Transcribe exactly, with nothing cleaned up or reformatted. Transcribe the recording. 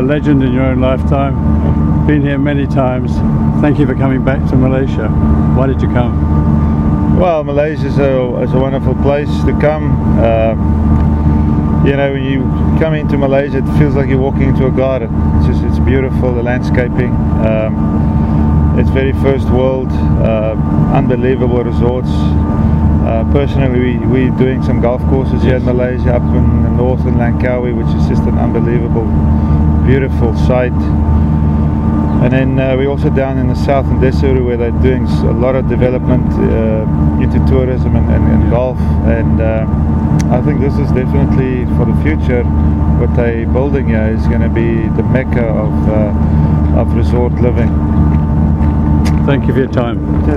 a legend in your own lifetime. Been here many times. Thank you for coming back to Malaysia. Why did you come? Well, Malaysia is a, is a wonderful place to come. Uh, you know, when you come into Malaysia, it feels like you're walking into a garden. It's just, it's beautiful, the landscaping. Um, it's very first world, uh, unbelievable resorts. Uh, personally, we, we're doing some golf courses here in Malaysia, up in the north in Langkawi, which is just an unbelievable, beautiful sight. And then uh, we're also down in the south in Desuru, where they're doing a lot of development uh, into tourism and, and, and golf. And uh, I think this is definitely, for the future, what they're building here is going to be the mecca of, uh, of resort living. Thank you for your time.